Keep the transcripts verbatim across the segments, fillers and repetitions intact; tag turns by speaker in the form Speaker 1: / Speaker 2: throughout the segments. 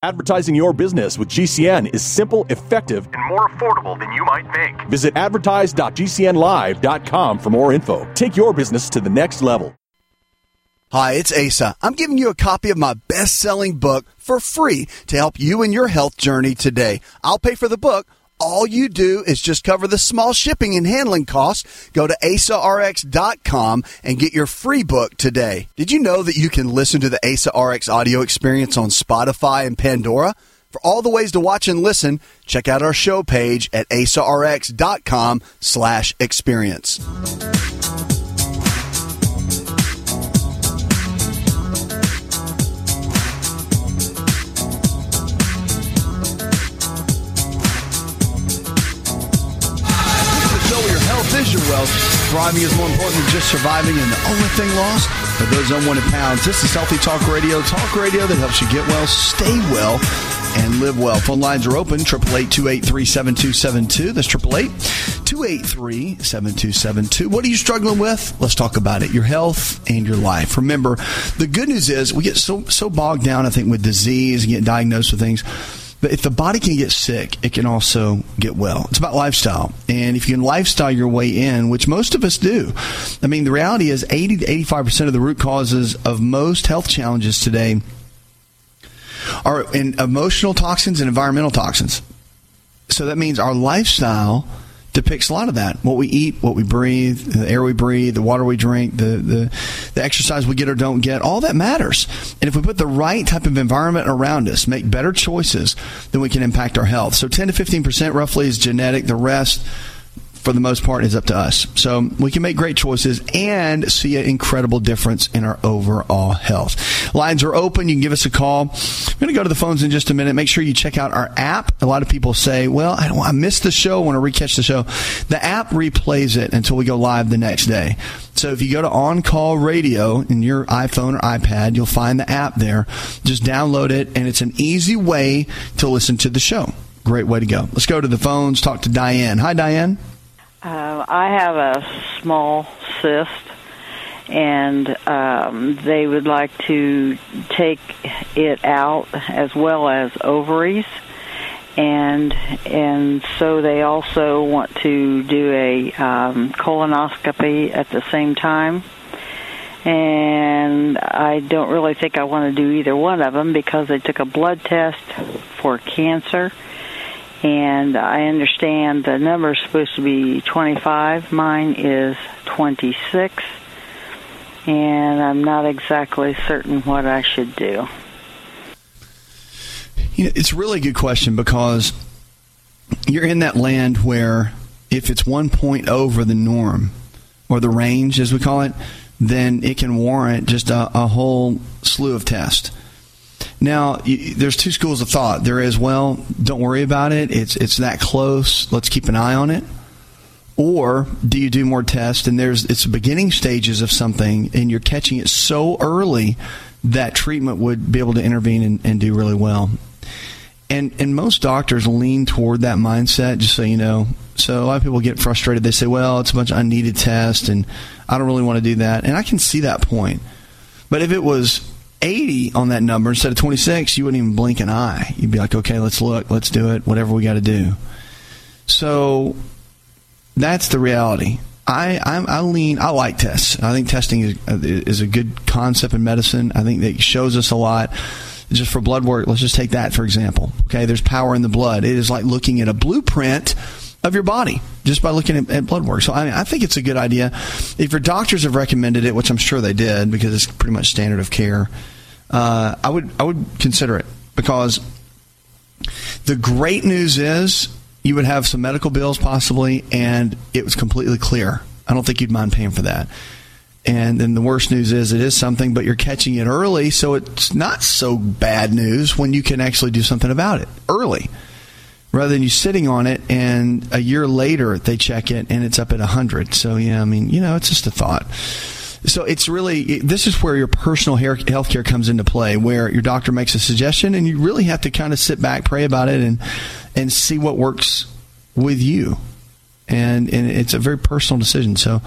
Speaker 1: Advertising your business with G C N is simple, effective, and more affordable than you might think. Visit advertise dot g c n live dot com for more info. Take your business to the next level.
Speaker 2: Hi, it's Asa. I'm giving you a copy of my best-selling book for free to help you in your health journey today. I'll pay for the book. All you do is just cover the small shipping and handling costs. Go to asa r x dot com and get your free book today. Did you know that you can listen to the Asa R X audio experience on Spotify and Pandora? For all the ways to watch and listen, check out our show page at asa r x dot com slash experience. Is your wealth. Thriving is more important than just surviving, and the only thing lost are those unwanted pounds. This is Healthy Talk Radio. Talk radio that helps you get well, stay well, and live well. Phone lines are open. eight eight eight, two eight three, seven two seven two. That's eight eight eight, two eight three, seven two seven two. What are you struggling with? Let's talk about it. Your health and your life. Remember, the good news is we get so so bogged down, I think, with disease and get diagnosed with things. But if the body can get sick, it can also get well. It's about lifestyle. And if you can lifestyle your way in, which most of us do, I mean, the reality is eighty to eighty-five percent of the root causes of most health challenges today are in emotional toxins and environmental toxins. So that means our lifestyle depicts a lot of that. What we eat, what we breathe, the air we breathe, the water we drink, the, the, the exercise we get or don't get, all that matters. And if we put the right type of environment around us, make better choices, then we can impact our health. So ten to fifteen percent roughly is genetic. The rest, for the most part, is up to us. So we can make great choices and see an incredible difference in our overall health. Lines are open. You can give us a call. I'm going to go to the phones in just a minute. Make sure you check out our app. A lot of people say, well, I don't, I missed the show. I want to re-catch the show. The app replays it until we go live the next day. So if you go to On Call Radio in your iPhone or iPad, you'll find the app there. Just download it, and it's an easy way to listen to the show. Great way to go. Let's go to the phones. Talk to Diane. Hi, Diane.
Speaker 3: Uh, I have a small cyst, and um, they would like to take it out as well as ovaries, and and so they also want to do a um, colonoscopy at the same time. And I don't really think I want to do either one of them because they took a blood test for cancer. And I understand the number is supposed to be twenty-five. Mine is twenty-six. And I'm not exactly certain what I should do.
Speaker 2: You know, it's a really good question because you're in that land where if it's one point over the norm, or the range as we call it, then it can warrant just a, a whole slew of tests. Now, you, there's two schools of thought. There is, well, don't worry about it. It's it's that close. Let's keep an eye on it. Or do you do more tests? And there's it's the beginning stages of something, and you're catching it so early that treatment would be able to intervene and, and do really well. And and most doctors lean toward that mindset, just so you know. So a lot of people get frustrated. They say, well, it's a bunch of unneeded tests, and I don't really want to do that. And I can see that point. But if it was eighty on that number instead of twenty-six, you wouldn't even blink an eye. You'd be like, okay, let's look, let's do it, whatever we got to do. So that's the reality. I I'm, I lean. I like tests. I think testing is is a good concept in medicine. I think that it shows us a lot. Just for blood work, let's just take that for example. Okay, there's power in the blood. It is like looking at a blueprint of your body just by looking at, at blood work. So I mean, I think it's a good idea. If your doctors have recommended it, which I'm sure they did because it's pretty much standard of care, uh, I would I would consider it because the great news is you would have some medical bills possibly, and it was completely clear. I don't think you'd mind paying for that. And then the worst news is it is something, but you're catching it early, so it's not so bad news when you can actually do something about it early. Rather than you sitting on it and a year later they check it and it's up at one hundred. So, yeah, I mean, you know, it's just a thought. So it's really, this is where your personal health care comes into play, where your doctor makes a suggestion and you really have to kind of sit back, pray about it, and and see what works with you. And and it's a very personal decision. So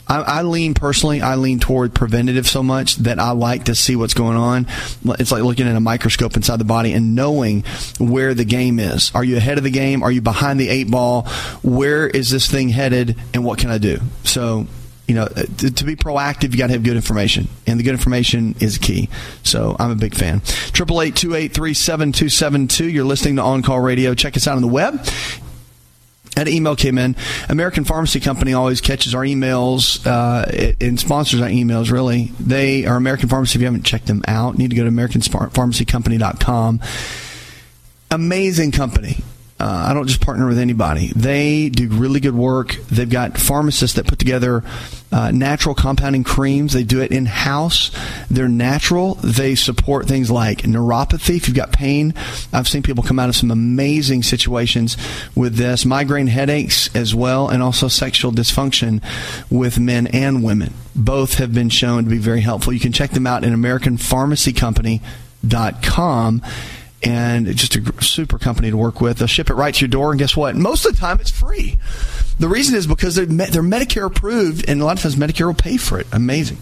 Speaker 2: I, I lean personally, I lean toward preventative so much that I like to see what's going on. It's like looking at a microscope inside the body and knowing where the game is. Are you ahead of the game? Are you behind the eight ball? Where is this thing headed? And what can I do? So, you know, to, to be proactive, you got to have good information, and the good information is key. So I'm a big fan. Triple eight two eight three seven two seven two. You're listening to On Call Radio. Check us out on the web. An email came in. American Pharmacy Company always catches our emails uh, and sponsors our emails, really. They are American Pharmacy. If you haven't checked them out, you need to go to american pharmacy company dot com. Amazing company. Uh, I don't just partner with anybody. They do really good work. They've got pharmacists that put together uh, natural compounding creams. They do it in-house. They're natural. They support things like neuropathy. If you've got pain, I've seen people come out of some amazing situations with this. Migraine headaches as well, and also sexual dysfunction with men and women. Both have been shown to be very helpful. You can check them out at american pharmacy company dot com. And just a super company to work with. They'll ship it right to your door, and guess what? Most of the time, it's free. The reason is because they're, they're Medicare approved, and a lot of times Medicare will pay for it. Amazing.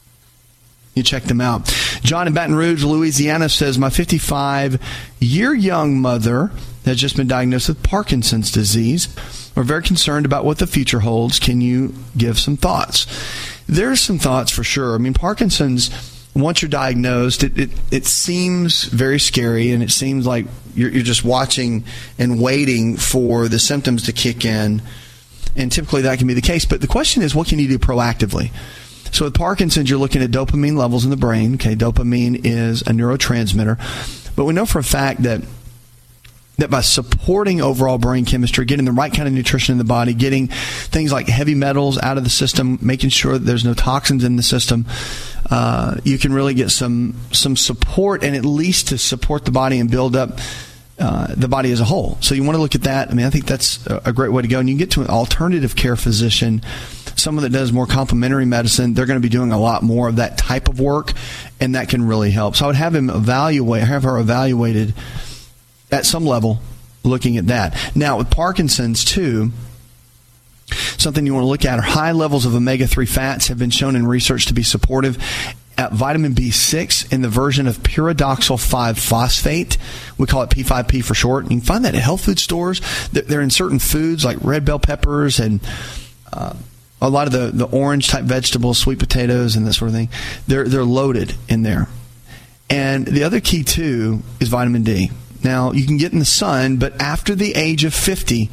Speaker 2: You check them out. John in Baton Rouge, Louisiana says, my fifty-five-year young mother has just been diagnosed with Parkinson's disease. We're very concerned about what the future holds. Can you give some thoughts? There's some thoughts for sure. I mean, Parkinson's, once you're diagnosed, it, it, it seems very scary, and it seems like you're, you're just watching and waiting for the symptoms to kick in, and typically that can be the case. But the question is, what can you do proactively? So with Parkinson's, you're looking at dopamine levels in the brain. Okay, dopamine is a neurotransmitter, but we know for a fact that that by supporting overall brain chemistry, getting the right kind of nutrition in the body, getting things like heavy metals out of the system, making sure that there's no toxins in the system, uh, you can really get some some support, and at least to support the body and build up uh, the body as a whole. So you want to look at that. I mean, I think that's a great way to go. And you can get to an alternative care physician, someone that does more complementary medicine. They're going to be doing a lot more of that type of work, and that can really help. So I would have him evaluate, have her evaluated at some level, looking at that. Now, with Parkinson's, too, something you want to look at are high levels of omega three fats have been shown in research to be supportive at vitamin B six in the version of pyridoxal five phosphate. We call it P five P for short. You can find that at health food stores. They're in certain foods like red bell peppers and uh, a lot of the, the orange-type vegetables, sweet potatoes, and that sort of thing. They're, they're loaded in there. And the other key, too, is vitamin D. Now, you can get in the sun, but after the age of fifty,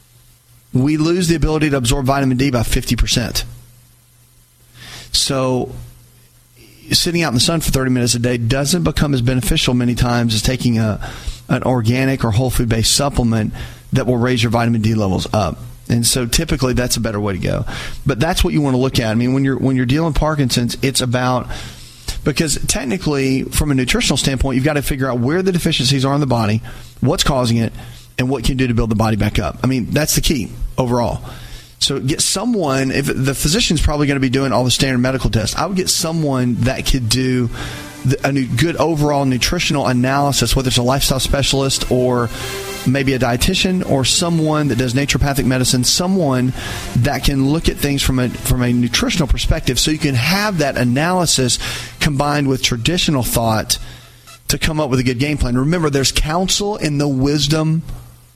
Speaker 2: we lose the ability to absorb vitamin D by fifty percent. So, sitting out in the sun for thirty minutes a day doesn't become as beneficial many times as taking a an organic or whole food-based supplement that will raise your vitamin D levels up. And so typically that's a better way to go. But that's what you want to look at. I mean, when you're when you're dealing with Parkinson's, it's about... Because technically, from a nutritional standpoint, you've got to figure out where the deficiencies are in the body, what's causing it, and what you can do to build the body back up. I mean, that's the key overall. So get someone, if the physician's probably going to be doing all the standard medical tests, I would get someone that could do the, a good overall nutritional analysis, whether it's a lifestyle specialist or maybe a dietitian or someone that does naturopathic medicine, someone that can look at things from a from a nutritional perspective, so you can have that analysis combined with traditional thought to come up with a good game plan. Remember, there's counsel in the wisdom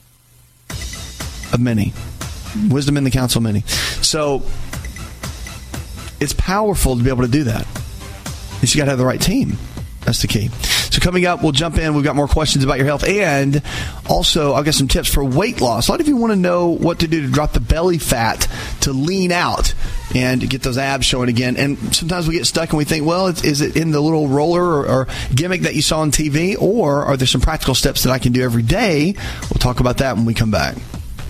Speaker 2: of many. Wisdom in the counsel of many. So it's powerful to be able to do that. You got to have the right team. That's the key. So coming up, we'll jump in. We've got more questions about your health. And also, I'll get some tips for weight loss. A lot of you want to know what to do to drop the belly fat, to lean out, and to get those abs showing again. And sometimes we get stuck and we think, well, is it in the little roller or, or gimmick that you saw on T V? Or are there some practical steps that I can do every day? We'll talk about that when we come back.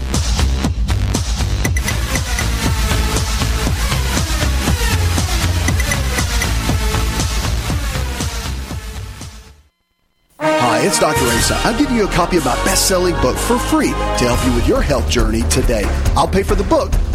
Speaker 4: Hi, it's Doctor Asa. I'm giving you a copy of my best-selling book for free to help you with your health journey today. I'll pay for the book,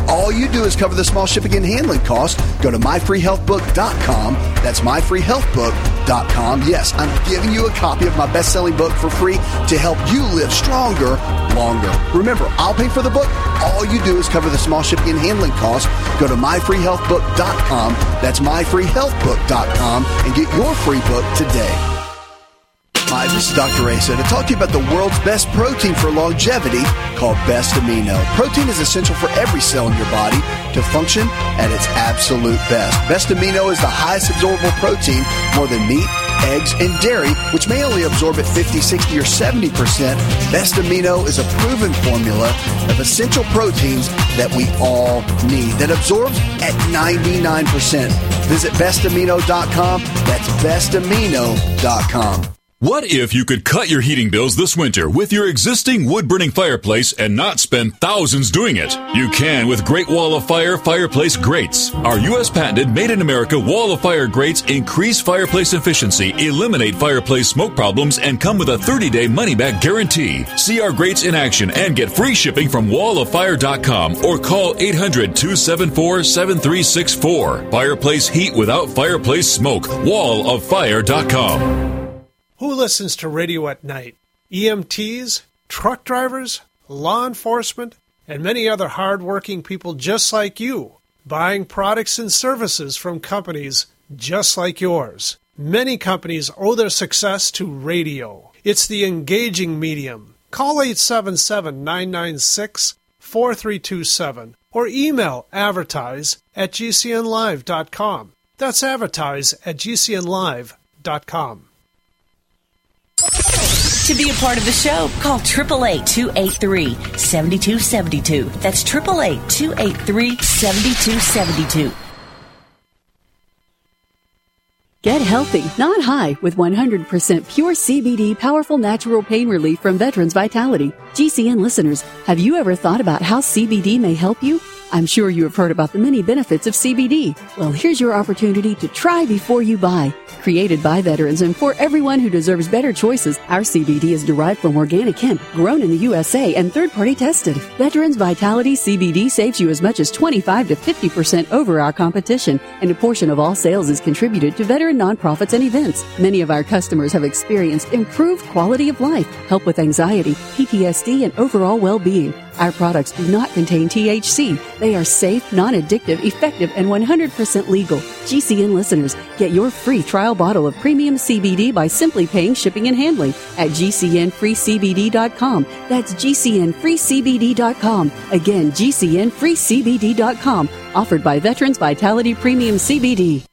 Speaker 4: All you do is cover the small shipping and handling costs. Go to my free health book dot com. That's my free health book dot com. Yes, I'm giving you a copy of my best-selling book for free to help you live stronger, longer. Remember, I'll pay for the book. All you do is cover the small shipping and handling costs. Go to my free health book dot com. That's my free health book dot com and get your free book today. Hi, this is Doctor Asa to talk to you about the world's best protein for longevity called Best Amino. Protein is essential for every cell in your body to function at its absolute best. Best Amino is the highest absorbable protein, more than meat, eggs, and dairy, which may only absorb at fifty, sixty, or seventy percent. Best Amino is a proven formula of essential proteins that we all need that absorbs at ninety-nine percent. Visit best amino dot com. That's best amino dot com.
Speaker 5: What if you could cut your heating bills this winter with your existing wood-burning fireplace and not spend thousands doing it? You can with Great Wall of Fire fireplace grates. Our U S patented made-in-America Wall of Fire grates increase fireplace efficiency, eliminate fireplace smoke problems, and come with a thirty-day money-back guarantee. See our grates in action and get free shipping from wall of fire dot com or call eight hundred, two seven four, seven three six four. Fireplace heat without fireplace smoke. wall of fire dot com.
Speaker 6: Who listens to radio at night? E M Ts, truck drivers, law enforcement, and many other hard-working people just like you, buying products and services from companies just like yours. Many companies owe their success to radio. It's the engaging medium. Call eight seven seven, nine nine six, four three two seven or email advertise at g c n live dot com. That's advertise at g c n live dot com.
Speaker 7: To be a part of the show, call eight eight eight, two eight three, seven two seven two. That's eight eight eight, two eight three, seven two seven two.
Speaker 8: Get healthy, not high, with one hundred percent pure C B D powerful natural pain relief from Veterans Vitality. G C N listeners, have you ever thought about how C B D may help you? I'm sure you have heard about the many benefits of C B D. Well, here's your opportunity to try before you buy. Created by veterans and for everyone who deserves better choices, our C B D is derived from organic hemp, grown in the U S A and third-party tested. Veterans Vitality C B D saves you as much as twenty-five to fifty percent over our competition, and a portion of all sales is contributed to veteran nonprofits and events. Many of our customers have experienced improved quality of life, help with anxiety, P T S D, and overall well-being. Our products do not contain T H C. They are safe, non-addictive, effective, and one hundred percent legal. G C N listeners, get your free trial bottle of premium C B D by simply paying shipping and handling at g c n free c b d dot com. That's g c n free c b d dot com. Again, g c n free c b d dot com. Offered by Veterans Vitality Premium C B D.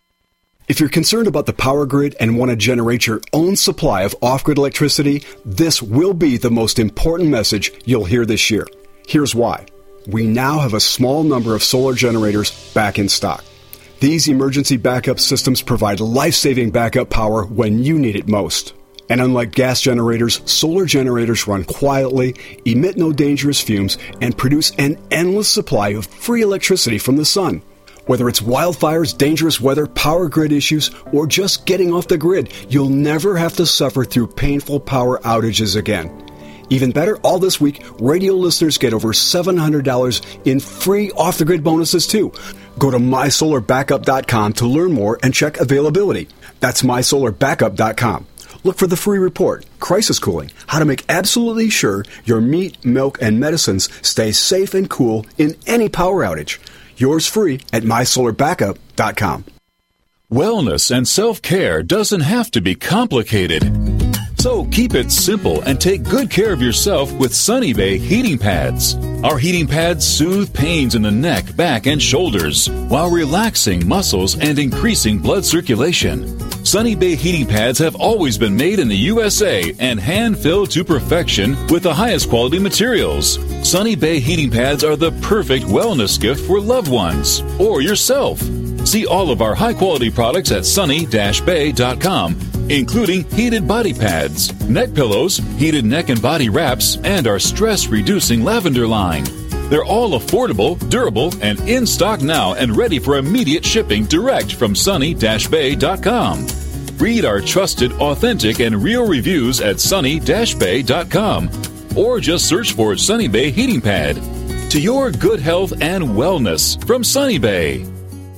Speaker 9: If you're concerned about the power grid and want to generate your own supply of off-grid electricity, this will be the most important message you'll hear this year. Here's why. We now have a small number of solar generators back in stock. These emergency backup systems provide life-saving backup power when you need it most. And unlike gas generators, solar generators run quietly, emit no dangerous fumes, and produce an endless supply of free electricity from the sun. Whether it's wildfires, dangerous weather, power grid issues, or just getting off the grid, you'll never have to suffer through painful power outages again. Even better, all this week, radio listeners get over seven hundred dollars in free off-the-grid bonuses, too. Go to my solar backup dot com to learn more and check availability. That's my solar backup dot com. Look for the free report, Crisis Cooling, how to make absolutely sure your meat, milk, and medicines stay safe and cool in any power outage. Yours free at my solar backup dot com.
Speaker 5: Wellness and self-care doesn't have to be complicated. So keep it simple and take good care of yourself with Sunny Bay heating pads. Our heating pads soothe pains in the neck, back, and shoulders while relaxing muscles and increasing blood circulation. Sunny Bay heating pads have always been made in the U S A and hand-filled to perfection with the highest quality materials. Sunny Bay heating pads are the perfect wellness gift for loved ones or yourself. See all of our high-quality products at sunny dash bay dot com, including heated body pads, neck pillows, heated neck and body wraps, and our stress-reducing lavender line. They're all affordable, durable, and in stock now and ready for immediate shipping direct from sunny dash bay dot com. Read our trusted, authentic, and real reviews at sunny dash bay dot com or just search for Sunny Bay Heating Pad. to your good health and wellness from Sunny Bay.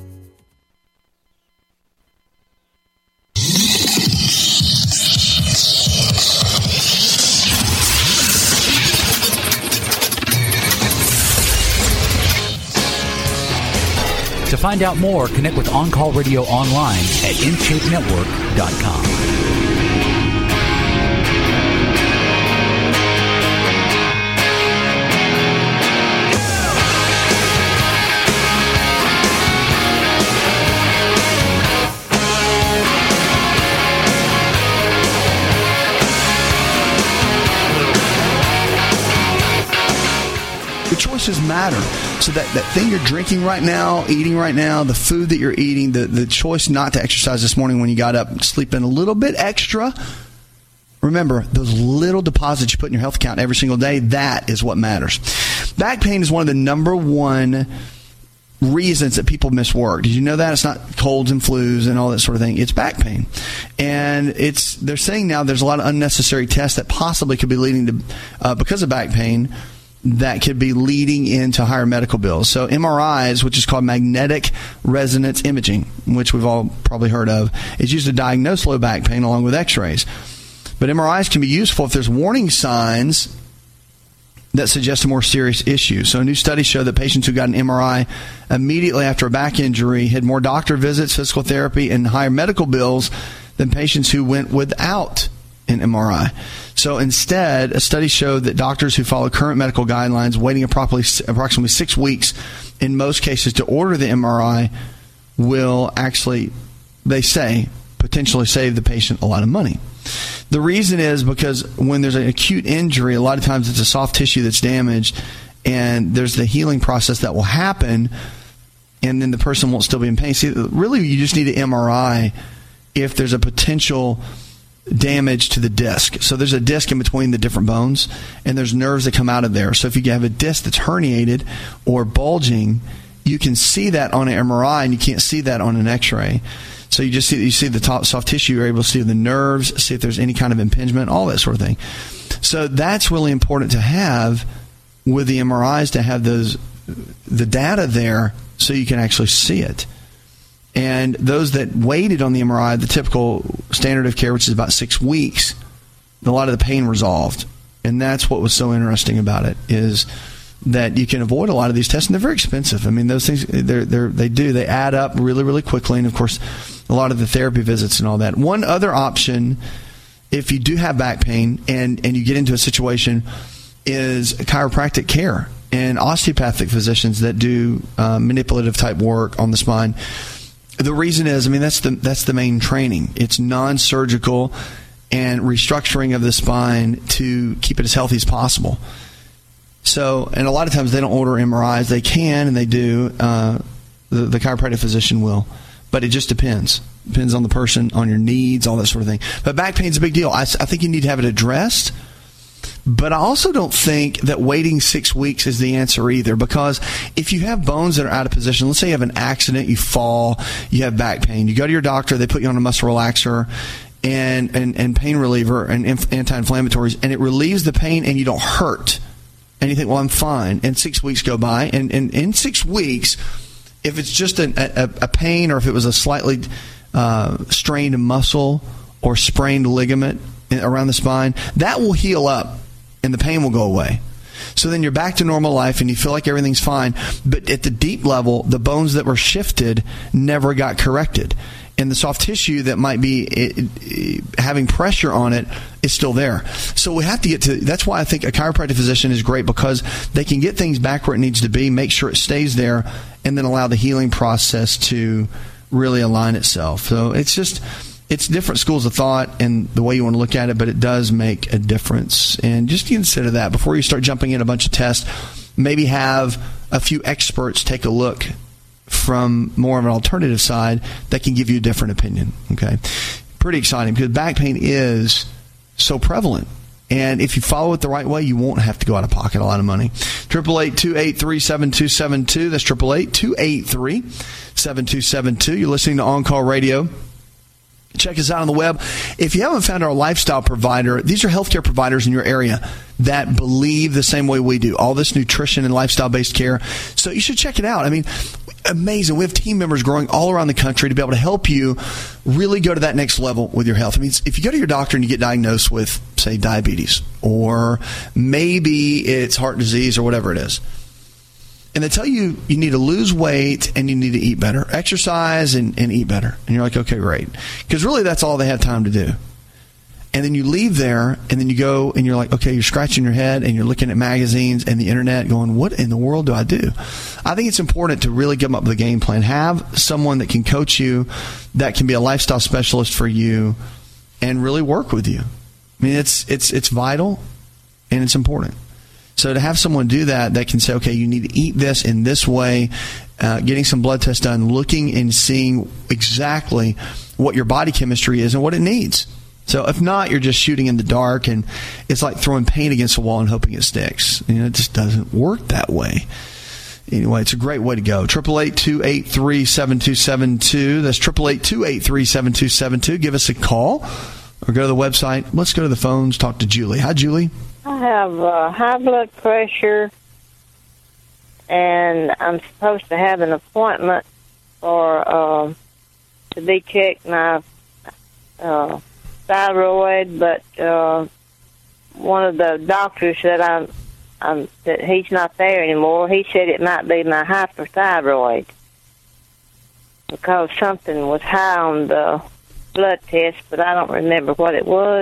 Speaker 10: To find out more, connect with On Call Radio online at in shape network dot com.
Speaker 2: The choices matter. So that, that thing you're drinking right now, eating right now, the food that you're eating, the, the choice not to exercise this morning when you got up, sleeping a little bit extra. Remember, those little deposits you put in your health account every single day, that is what matters. Back pain is one of the number one reasons that people miss work. Did you know that? It's not colds and flus and all that sort of thing. It's back pain. And it's they're saying now there's a lot of unnecessary tests that possibly could be leading to, uh, because of back pain, that could be leading into higher medical bills. So M R Is, which is called magnetic resonance imaging, which we've all probably heard of, is used to diagnose low back pain along with x-rays. But M R Is can be useful if there's warning signs that suggest a more serious issue. So a new study showed that patients who got an M R I immediately after a back injury had more doctor visits, physical therapy, and higher medical bills than patients who went without an M R I. So instead, a study showed that doctors who follow current medical guidelines, waiting approximately six weeks in most cases to order the M R I, will actually, they say, potentially save the patient a lot of money. The reason is because when there's an acute injury, a lot of times it's a soft tissue that's damaged, and there's the healing process that will happen, and then the person won't still be in pain. See, really, you just need an M R I if there's a potential damage to the disc. So there's a disc in between the different bones, and there's nerves that come out of there. So if you have a disc that's herniated or bulging, you can see that on an M R I, and you can't see that on an x-ray. So you just see you see the top soft tissue, you're able to see the nerves, see if there's any kind of impingement, all that sort of thing. So that's really important to have with the M R Is, to have those the data there so you can actually see it. And those that waited on the M R I, the typical standard of care, which is about six weeks, a lot of the pain resolved. And that's what was so interesting about it, is that you can avoid a lot of these tests, and they're very expensive. I mean, those things, they're, they're, they do. They add up really, really quickly. And, of course, a lot of the therapy visits and all that. One other option, if you do have back pain and, and you get into a situation, is chiropractic care and osteopathic physicians that do uh, manipulative type work on the spine. The reason is, I mean, that's the that's the main training. It's non-surgical and restructuring of the spine to keep it as healthy as possible. So, and a lot of times they don't order M R Is. They can, and they do. Uh, the, the chiropractic physician will. But it just depends. Depends on the person, on your needs, all that sort of thing. But back pain's a big deal. I, I think you need to have it addressed. But I also don't think that waiting six weeks is the answer either, because if you have bones that are out of position, let's say you have an accident, you fall, you have back pain, you go to your doctor, they put you on a muscle relaxer and, and, and pain reliever and anti-inflammatories, and it relieves the pain and you don't hurt. And you think, well, I'm fine. And six weeks go by, and, and in six weeks, if it's just a, a, a pain, or if it was a slightly uh, strained muscle or sprained ligament around the spine, that will heal up and the pain will go away. So then you're back to normal life and you feel like everything's fine. But at the deep level, the bones that were shifted never got corrected. And the soft tissue that might be it, it, having pressure on it is still there. So we have to get to, that's why I think a chiropractic physician is great, because they can get things back where it needs to be, make sure it stays there, and then allow the healing process to really align itself. So it's just, it's different schools of thought and the way you want to look at it, but it does make a difference. And just consider that before you start jumping in a bunch of tests. Maybe have a few experts take a look from more of an alternative side that can give you a different opinion. Okay, pretty exciting, because back pain is so prevalent. And if you follow it the right way, you won't have to go out of pocket a lot of money. eight eight eight, two eight three, seven two seven two. That's eight eight eight, two eight three, seven two seven two. You're listening to On Call Radio. Check us out on the web. If you haven't found our lifestyle provider, these are healthcare providers in your area that believe the same way we do, all this nutrition and lifestyle-based care. So you should check it out. I mean, amazing. We have team members growing all around the country to be able to help you really go to that next level with your health. I mean, if you go to your doctor and you get diagnosed with, say, diabetes, or maybe it's heart disease or whatever it is, and they tell you you need to lose weight and you need to eat better, exercise and, and eat better. And you're like, okay, great. Because really that's all they have time to do. And then you leave there and then you go and you're like, okay, you're scratching your head and you're looking at magazines and the internet going, what in the world do I do? I think it's important to really come up with a game plan. Have someone that can coach you, that can be a lifestyle specialist for you and really work with you. I mean, it's it's it's vital and it's important. So to have someone do that, that can say, okay, you need to eat this in this way, uh, getting some blood tests done, looking and seeing exactly what your body chemistry is and what it needs. So if not, you're just shooting in the dark, and it's like throwing paint against a wall and hoping it sticks. You know, it just doesn't work that way. Anyway, it's a great way to go. eight eight eight, two eight three, seven two seven two. That's eight eight eight, two eight three, seven two seven two. Give us a call or go to the website. Let's go to the phones, talk to Julie. Hi, Julie.
Speaker 11: I have uh, high blood pressure, and I'm supposed to have an appointment for uh, to be checked my uh, thyroid, but uh, one of the doctors said I'm, I'm that he's not there anymore. He said it might be my hyperthyroid because something was high on the blood test, but I don't remember what it was.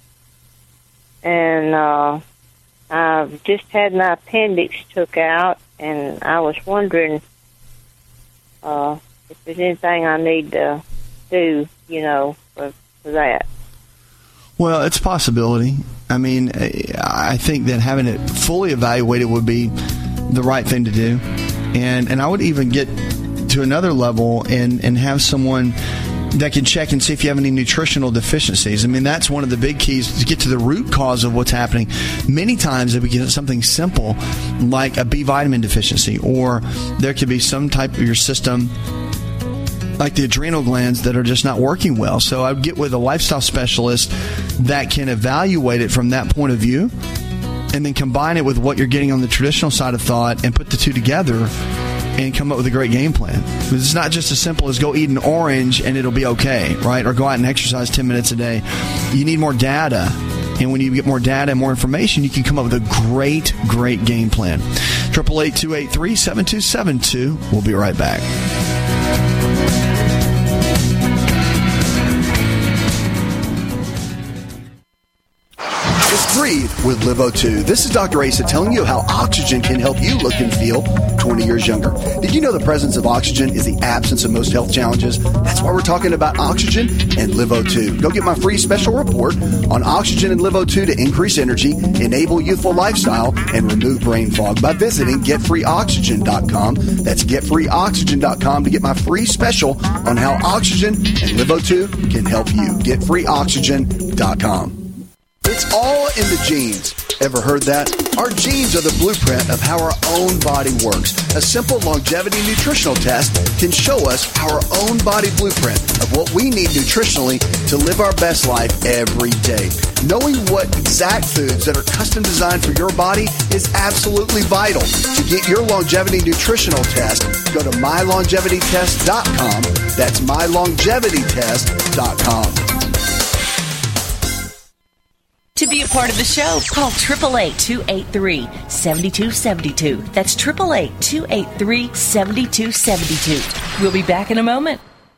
Speaker 11: And uh, I've just had my appendix took out, and I was wondering uh, if there's anything I need to do, you know, for, for that.
Speaker 2: Well, it's a possibility. I mean, I think that having it fully evaluated would be the right thing to do. And and I would even get to another level and, and have someone that can check and see if you have any nutritional deficiencies. I mean, that's one of the big keys to get to the root cause of what's happening. Many times it begins something simple like a B vitamin deficiency, or there could be some type of your system like the adrenal glands that are just not working well. So I would get with a lifestyle specialist that can evaluate it from that point of view and then combine it with what you're getting on the traditional side of thought and put the two together and come up with a great game plan. It's not just as simple as go eat an orange and it'll be okay, right? Or go out and exercise ten minutes a day. You need more data. And when you get more data and more information, you can come up with a great, great game plan. eight eight eight, two eight three, seven two seven two. We'll be right back.
Speaker 4: Breathe with Live O two. This is Doctor Asa telling you how oxygen can help you look and feel twenty years younger. Did you know the presence of oxygen is the absence of most health challenges? That's why we're talking about oxygen and Live O two. Go get my free special report on oxygen and Live O two to increase energy, enable youthful lifestyle, and remove brain fog by visiting get free oxygen dot com. That's get free oxygen dot com to get my free special on how oxygen and Live O two can help you. get free oxygen dot com. It's all in the genes. Ever heard that? Our genes are the blueprint of how our own body works. A simple longevity nutritional test can show us our own body blueprint of what we need nutritionally to live our best life every day. Knowing what exact foods that are custom designed for your body is absolutely vital. To get your longevity nutritional test, go to my longevity test dot com. That's my longevity test dot com.
Speaker 7: To be a part of the show, call eight eight eight, two eight three, seven two seven two. That's eight eight eight, two eight three, seven two seven two. We'll be back in a moment.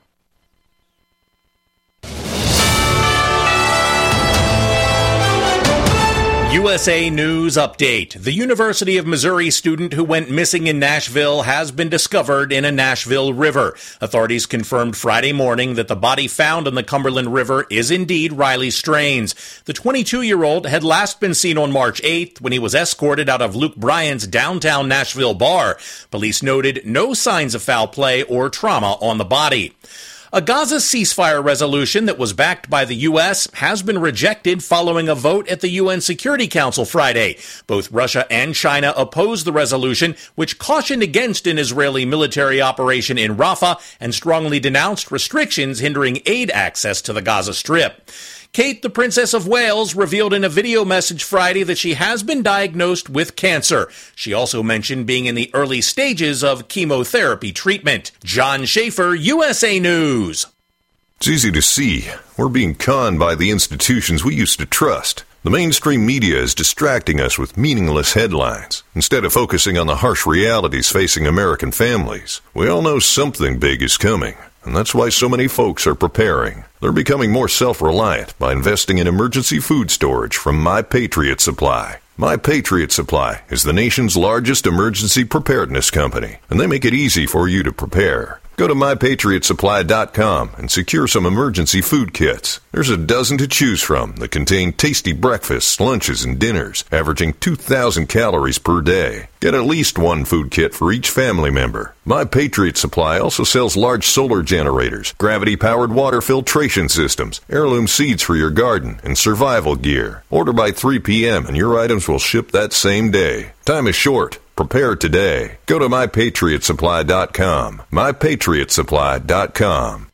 Speaker 12: U S A News Update. The University of Missouri student who went missing in Nashville has been discovered in a Nashville river. Authorities confirmed Friday morning that the body found in the Cumberland River is indeed Riley Strains. The twenty-two-year-old had last been seen on March eighth when he was escorted out of Luke Bryan's downtown Nashville bar. Police noted no signs of foul play or trauma on the body. A Gaza ceasefire resolution that was backed by the U S has been rejected following a vote at the U N Security Council Friday. Both Russia and China opposed the resolution, which cautioned against an Israeli military operation in Rafah and strongly denounced restrictions hindering aid access to the Gaza Strip. Kate, the Princess of Wales, revealed in a video message Friday that she has been diagnosed with cancer. She also mentioned being in the early stages of chemotherapy treatment. John Schaefer, U S A News.
Speaker 13: It's easy to see. We're being conned by the institutions we used to trust. The mainstream media is distracting us with meaningless headlines instead of focusing on the harsh realities facing American families. We all know something big is coming, and that's why so many folks are preparing. They're becoming more self-reliant by investing in emergency food storage from My Patriot Supply. My Patriot Supply is the nation's largest emergency preparedness company, and they make it easy for you to prepare. Go to my patriot supply dot com and secure some emergency food kits. There's a dozen to choose from that contain tasty breakfasts, lunches, and dinners, averaging two thousand calories per day. Get at least one food kit for each family member. My Patriot Supply also sells large solar generators, gravity-powered water filtration systems, heirloom seeds for your garden, and survival gear. Order by three p.m. and your items will ship that same day. Time is short. Prepare today. Go to my patriot supply dot com. my patriot supply dot com.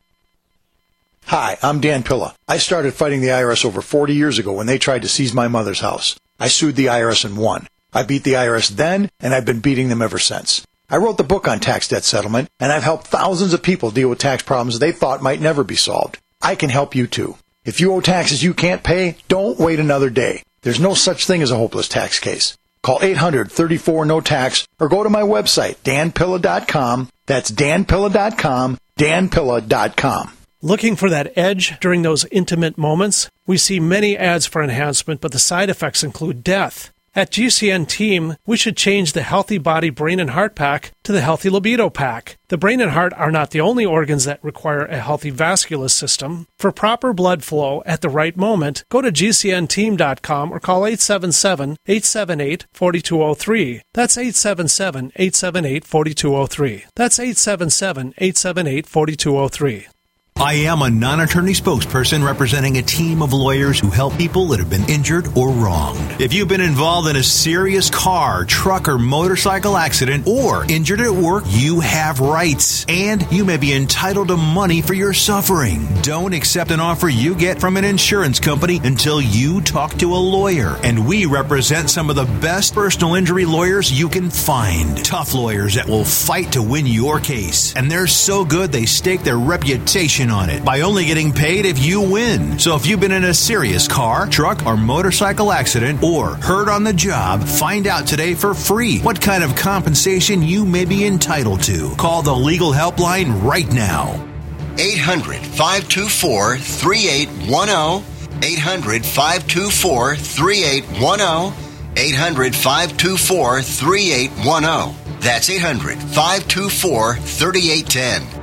Speaker 14: Hi, I'm Dan Pilla. I started fighting the I R S over forty years ago when they tried to seize my mother's house. I sued the I R S and won. I beat the I R S then, and I've been beating them ever since. I wrote the book on tax debt settlement, and I've helped thousands of people deal with tax problems they thought might never be solved. I can help you too. If you owe taxes you can't pay, don't wait another day. There's no such thing as a hopeless tax case. Call eight hundred, thirty-four, no tax or go to my website, dan pilla dot com. That's dan pilla dot com, dan pilla dot com.
Speaker 6: Looking for that edge during those intimate moments? We see many ads for enhancement, but the side effects include death. At G C N Team, we should change the Healthy Body, Brain, and Heart Pack to the Healthy Libido Pack. The brain and heart are not the only organs that require a healthy vascular system. For proper blood flow at the right moment, go to G C N team dot com or call eight seven seven, eight seven eight, four two zero three. That's eight seven seven, eight seven eight, four two zero three. That's eight seven seven, eight seven eight, four two zero three.
Speaker 15: I am a non-attorney spokesperson representing a team of lawyers who help people that have been injured or wronged. If you've been involved in a serious car, truck, or motorcycle accident or injured at work, you have rights, and you may be entitled to money for your suffering. Don't accept an offer you get from an insurance company until you talk to a lawyer, and we represent some of the best personal injury lawyers you can find. Tough lawyers that will fight to win your case, and they're so good they stake their reputation on it by only getting paid if you win. So if you've been in a serious car, truck, or motorcycle accident or hurt on the job, find out today for free what kind of compensation you may be entitled to. Call the legal helpline right now.
Speaker 16: eight hundred, five two four, three eight one zero. eight hundred, five two four, three eight one zero. eight hundred, five two four, three eight one zero. That's eight hundred, five two four, three eight one zero.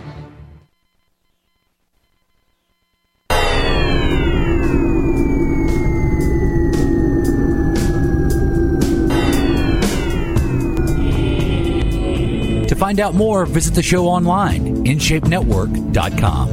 Speaker 10: To find out more, visit the show online, in shape network dot com.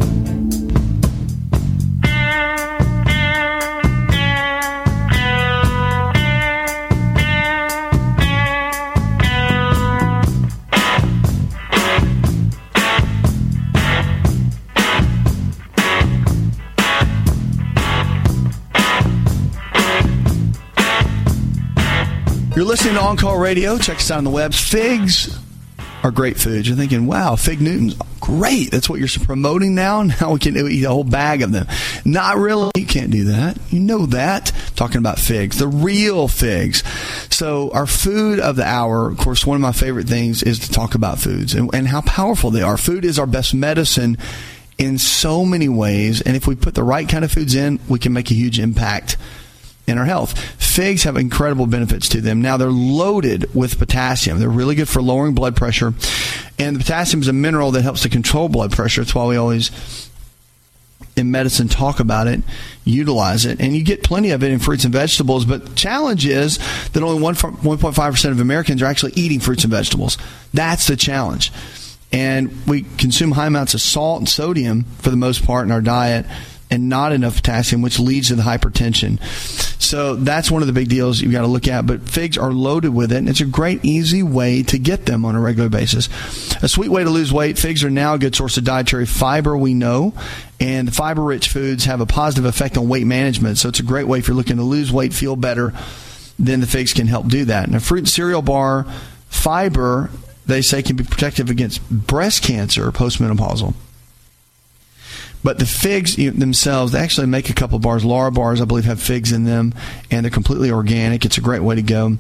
Speaker 2: You're listening to On Call Radio. Check us out on the webs. Figs are great foods. You're thinking, wow, Fig Newtons, great. That's what you're promoting now. Now we can eat a whole bag of them. Not really. You can't do that. You know that. Talking about figs, the real figs. So our food of the hour, of course, one of my favorite things is to talk about foods and, and how powerful they are. Food is our best medicine in so many ways. And if we put the right kind of foods in, we can make a huge impact in our health. Figs have incredible benefits to them. Now, they're loaded with potassium. They're really good for lowering blood pressure. And the potassium is a mineral that helps to control blood pressure. That's why we always, in medicine, talk about it, utilize it. And you get plenty of it in fruits and vegetables. But the challenge is that only one point five percent of Americans are actually eating fruits and vegetables. That's the challenge. And we consume high amounts of salt and sodium for the most part in our diet, and not enough potassium, which leads to the hypertension. So that's one of the big deals you've got to look at. But figs are loaded with it, and it's a great, easy way to get them on a regular basis. A sweet way to lose weight, figs are now a good source of dietary fiber, we know. And the fiber-rich foods have a positive effect on weight management. So it's a great way if you're looking to lose weight, feel better, then the figs can help do that. And a fruit and cereal bar, fiber, they say, can be protective against breast cancer postmenopausal. But the figs themselves, they actually make a couple bars. Lara bars, I believe, have figs in them, and they're completely organic. It's a great way to go.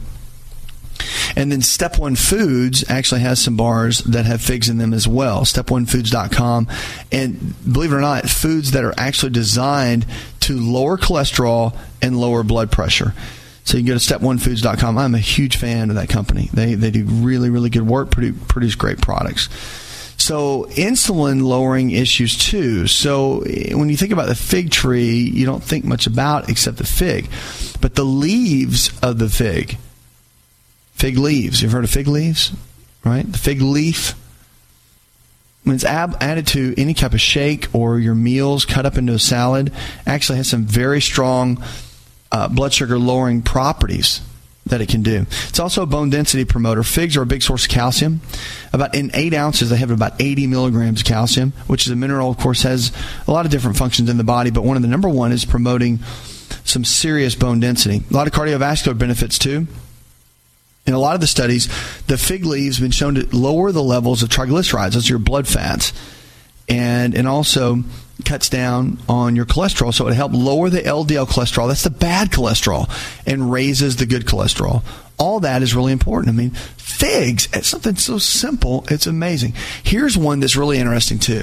Speaker 2: And then Step One Foods actually has some bars that have figs in them as well, step one foods dot com. And believe it or not, foods that are actually designed to lower cholesterol and lower blood pressure. So you can go to step one foods dot com. I'm a huge fan of that company. They they do really, really good work, produce, produce great products. So insulin lowering issues too. So when you think about the fig tree, you don't think much about except the fig. But the leaves of the fig, fig leaves, you've heard of fig leaves, right? The fig leaf, when it's ab- added to any type of shake or your meals, cut up into a salad, actually has some very strong uh, blood sugar lowering properties that it can do. It's also a bone density promoter. Figs are a big source of calcium. About in eight ounces, they have about eighty milligrams of calcium, which is a mineral, of course, has a lot of different functions in the body, but one of the number one is promoting some serious bone density. A lot of cardiovascular benefits, too. In a lot of the studies, the fig leaves have been shown to lower the levels of triglycerides, those are your blood fats, and, and also cuts down on your cholesterol, so it helps lower the L D L cholesterol. That's the bad cholesterol, and raises the good cholesterol. All that is really important. I mean, figs, it's something so simple, it's amazing. Here's one that's really interesting too.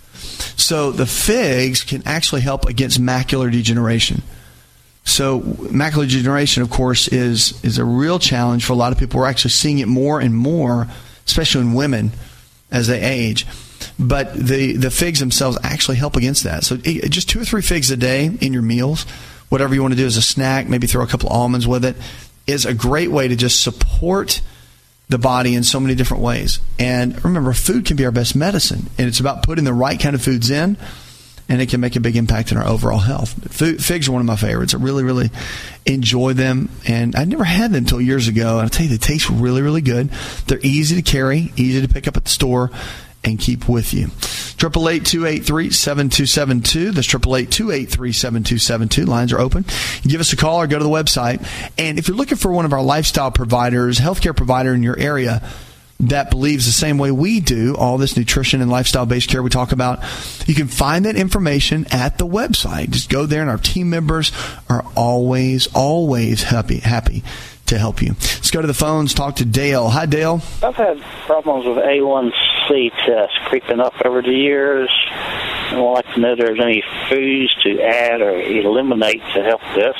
Speaker 2: So the figs can actually help against macular degeneration. So macular degeneration, of course, is is a real challenge for a lot of people. We're actually seeing it more and more, especially in women as they age. But the, the figs themselves actually help against that. So just two or three figs a day in your meals, whatever you want to do as a snack, maybe throw a couple almonds with it, is a great way to just support the body in so many different ways. And remember, food can be our best medicine. And it's about putting the right kind of foods in, and it can make a big impact in our overall health. Food, figs are one of my favorites. I really, really enjoy them. And I never had them until years ago. And I'll tell you, they taste really, really good. They're easy to carry, easy to pick up at the store, and keep with you. eight eight eight, two eight three, seven two seven two. That's eight eight eight, two eight three, seven two seven two. Lines are open. Give us a call or go to the website. And if you're looking for one of our lifestyle providers, healthcare provider in your area that believes the same way we do, all this nutrition and lifestyle-based care we talk about, you can find that information at the website. Just go there, and our team members are always, always happy, happy to help you. Let's go to the phones, talk to Dale. Hi, Dale.
Speaker 17: I've had problems with A one C tests creeping up over the years. I would like to know if there's any foods to add or eliminate to help this.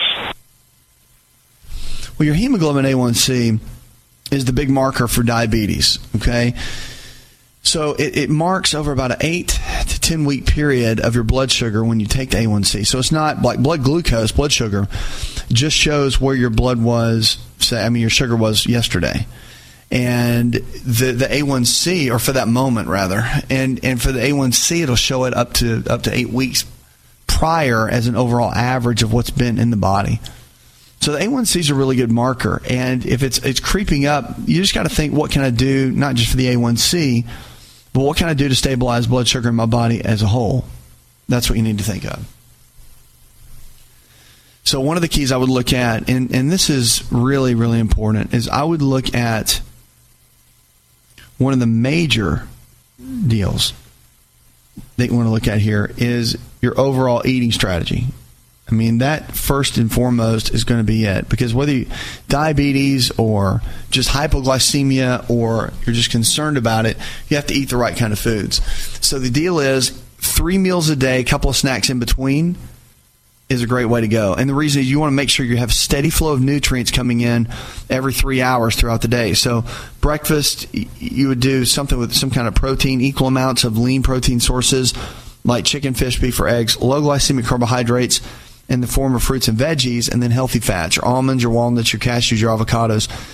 Speaker 2: Well, your hemoglobin A one C is the big marker for diabetes, okay? So it, it marks over about an eight to ten week period of your blood sugar when you take the A one C. So it's not like blood glucose, blood sugar, just shows where your blood was, say, I mean, your sugar was yesterday. And the the A one C, or for that moment rather, and, and for the A one C, it'll show it up to up to eight weeks prior as an overall average of what's been in the body. So the A one C is a really good marker, and if it's it's creeping up, you just got to think, what can I do, not just for the A one C, but what can I do to stabilize blood sugar in my body as a whole? That's what you need to think of. So one of the keys I would look at, and, and this is really, really important, is I would look at one of the major deals that you want to look at here is your overall eating strategy. I mean, that first and foremost is going to be it. Because whether you, diabetes or just hypoglycemia, or you're just concerned about it, you have to eat the right kind of foods. So the deal is three meals a day, a couple of snacks in between is a great way to go. And the reason is you want to make sure you have steady flow of nutrients coming in every three hours throughout the day. So breakfast, you would do something with some kind of protein, equal amounts of lean protein sources like chicken, fish, beef, or eggs, low glycemic carbohydrates in the form of fruits and veggies, and then healthy fats, your almonds, your walnuts, your cashews, your avocados.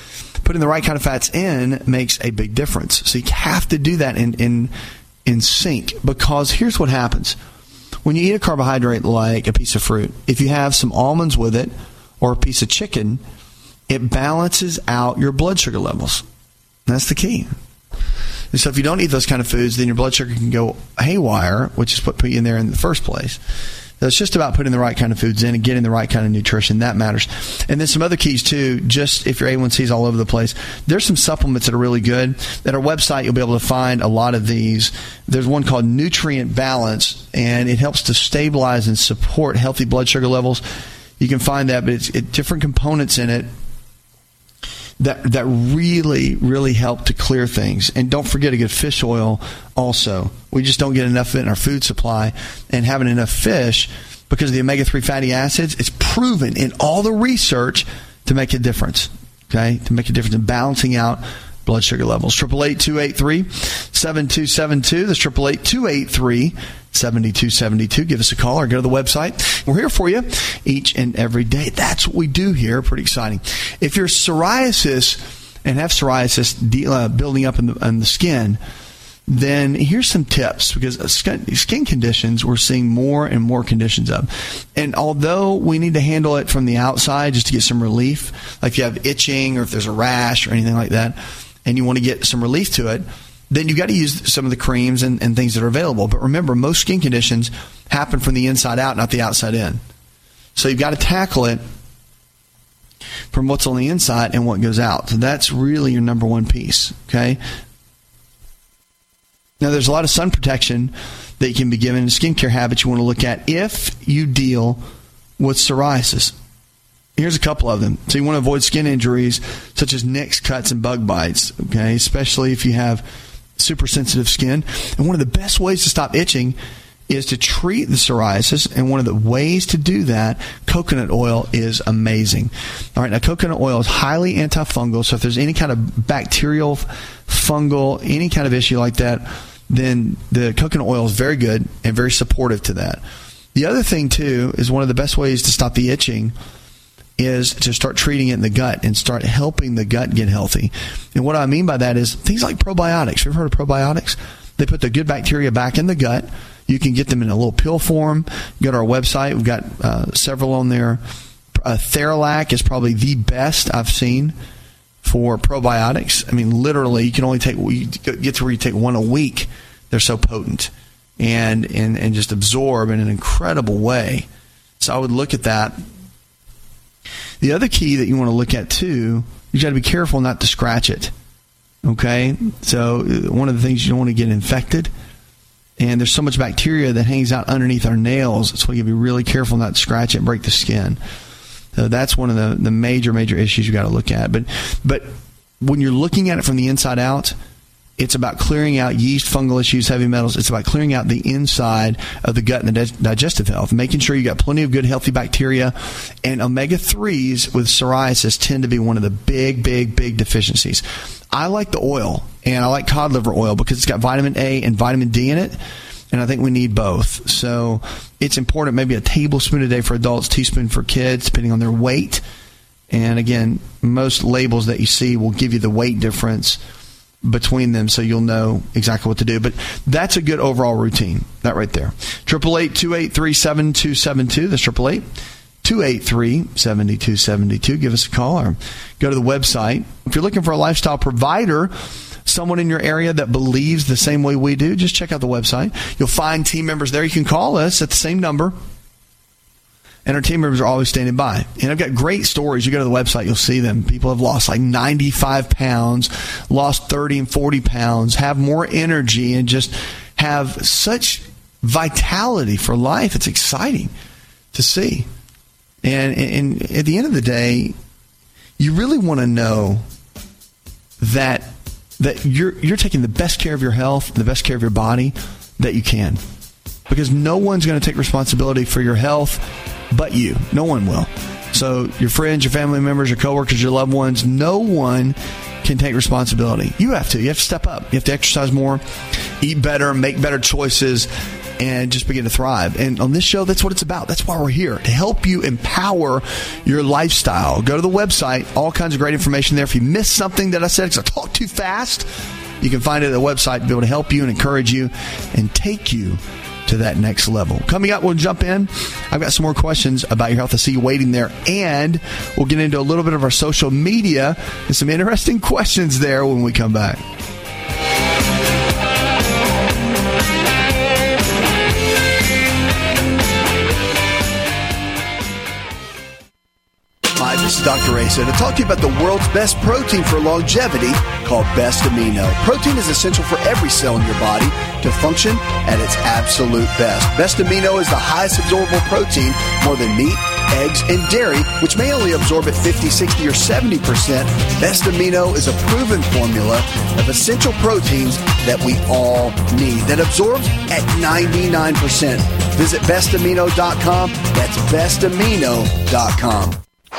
Speaker 2: putting the right kind of fats in makes a big difference. So you have to do that in in in sync, because here's what happens. When you eat a carbohydrate like a piece of fruit, if you have some almonds with it or a piece of chicken, it balances out your blood sugar levels. That's the key. And so if you don't eat those kind of foods, then your blood sugar can go haywire, which is what put you in there in the first place. So it's just about putting the right kind of foods in and getting the right kind of nutrition. That matters. And then some other keys, too, just if your A one C is all over the place, there's some supplements that are really good. At our website, you'll be able to find a lot of these. There's one called Nutrient Balance, and it helps to stabilize and support healthy blood sugar levels. You can find that, but it's it, different components in it that that really, really help to clear things. And don't forget a good fish oil also. We just don't get enough of it in our food supply. And having enough fish, because of the omega three fatty acids, it's proven in all the research to make a difference, okay? To make a difference in balancing out blood sugar levels. eight eight eight, two eight three, seven two seven two. That's eight eight eight, two eight three, seven two seven two. Give us a call or go to the website. We're here for you each and every day. That's what we do here. Pretty exciting. If you're psoriasis and have psoriasis de- uh, building up in the, in the skin, then here's some tips, because skin, skin conditions, we're seeing more and more conditions of. And although we need to handle it from the outside just to get some relief, like if you have itching or if there's a rash or anything like that, and you want to get some relief to it, then you've got to use some of the creams and, and things that are available. But remember, most skin conditions happen from the inside out, not the outside in. So you've got to tackle it from what's on the inside and what goes out. So that's really your number one piece, okay? Now, there's a lot of sun protection that you can be given, and skincare habits you want to look at if you deal with psoriasis. Here's a couple of them. So you want to avoid skin injuries such as nicks, cuts, and bug bites, okay, especially if you have super sensitive skin. And one of the best ways to stop itching is to treat the psoriasis, and one of the ways to do that, coconut oil is amazing. All right, now coconut oil is highly antifungal, so if there's any kind of bacterial, fungal, any kind of issue like that, then the coconut oil is very good and very supportive to that. The other thing, too, is one of the best ways to stop the itching is to start treating it in the gut and start helping the gut get healthy. And what I mean by that is things like probiotics. You've heard of probiotics? They put the good bacteria back in the gut. You can get them in a little pill form. Go to our website. We've got uh, several on there. Uh, Theralac is probably the best I've seen for probiotics. I mean, literally, you can only take, you get to where you take one a week. They're so potent and, and, and just absorb in an incredible way. So I would look at that. The other key that you want to look at, too, you got to be careful not to scratch it. Okay? So one of the things, you don't want to get infected. And there's so much bacteria that hangs out underneath our nails. So you got to be really careful not to scratch it and break the skin. So that's one of the, the major, major issues you got to look at. But but when you're looking at it from the inside out, it's about clearing out yeast, fungal issues, heavy metals. It's about clearing out the inside of the gut and the digestive health, making sure you got plenty of good, healthy bacteria. And omega threes with psoriasis tend to be one of the big, big, big deficiencies. I like the oil, and I like cod liver oil because it's got vitamin A and vitamin D in it, and I think we need both. So it's important, maybe a tablespoon a day for adults, teaspoon for kids, depending on their weight. And again, most labels that you see will give you the weight difference between them, so you'll know exactly what to do. But that's a good overall routine, that right there. eight eight eight, two eight three, seven two seven two. That's eight eight eight, two eight three, seven two seven two. Give us a call or go to the website. If you're looking for a lifestyle provider, someone in your area that believes the same way we do, just check out the website. You'll find team members there. You can call us at the same number. And our team members are always standing by. And I've got great stories. You go to the website, you'll see them. People have lost like ninety-five pounds, lost thirty and forty pounds, have more energy, and just have such vitality for life. It's exciting to see. And, and at the end of the day, you really want to know that that you're you're taking the best care of your health, the best care of your body that you can. Because no one's going to take responsibility for your health but you. No one will. So your friends, your family members, your coworkers, your loved ones, no one can take responsibility. You have to. You have to step up. You have to exercise more, eat better, make better choices, and just begin to thrive. And on this show, that's what it's about. That's why we're here, to help you empower your lifestyle. Go to the website, all kinds of great information there. If you missed something that I said because I talked too fast, you can find it at the website to be able to help you and encourage you and take you to that next level. Coming up, we'll jump in. I've got some more questions about your health. I see you waiting there. And we'll get into a little bit of our social media and some interesting questions there when we come back.
Speaker 4: Hi, this is Doctor Asa to talk to you about the world's best protein for longevity called Best Amino. Protein is essential for every cell in your body to function at its absolute best. Best Amino is the highest absorbable protein, more than meat, eggs, and dairy, which may only absorb at fifty, sixty, or seventy percent. Best Amino is a proven formula of essential proteins that we all need that absorbs at ninety-nine percent. Visit best amino dot com. That's best amino dot com.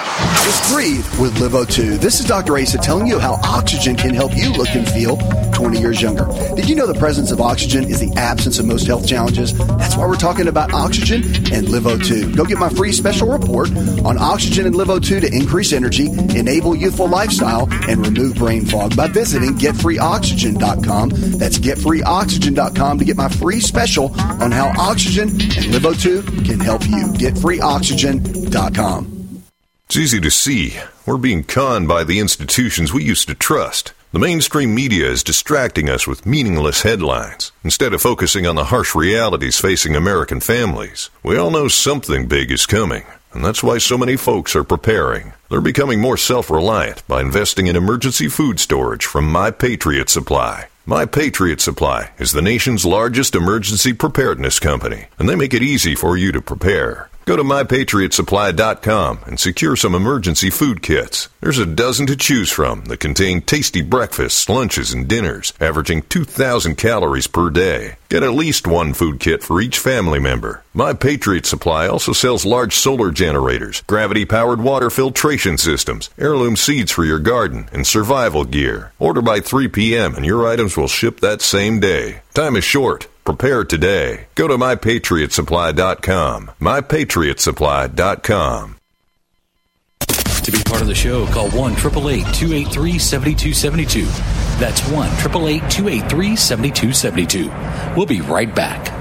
Speaker 4: Just breathe with Live O two. This is Doctor Asa telling you how oxygen can help you look and feel twenty years younger. Did you know the presence of oxygen is the absence of most health challenges? That's why we're talking about oxygen and Live O two. Go get my free special report on oxygen and Live O two to increase energy, enable youthful lifestyle, and remove brain fog by visiting get free oxygen dot com. That's get free oxygen dot com to get my free special on how oxygen and Live O two can help you. get free oxygen dot com.
Speaker 13: It's easy to see. We're being conned by the institutions we used to trust. The mainstream media is distracting us with meaningless headlines instead of focusing on the harsh realities facing American families. We all know something big is coming, and that's why so many folks are preparing. They're becoming more self-reliant by investing in emergency food storage from My Patriot Supply. My Patriot Supply is the nation's largest emergency preparedness company, and they make it easy for you to prepare. Go to my patriot supply dot com and secure some emergency food kits. There's a dozen to choose from that contain tasty breakfasts, lunches, and dinners, averaging two thousand calories per day. Get at least one food kit for each family member. My Patriot Supply also sells large solar generators, gravity-powered water filtration systems, heirloom seeds for your garden, and survival gear. Order by three p.m. and your items will ship that same day. Time is short. Prepare today. Go to my patriot supply dot com. my patriot supply dot com.
Speaker 10: To be part of the show, call one eight eight eight, two eight three, seven two seven two. That's one eight eight eight, two eight three, seven two seven two. We'll be right back.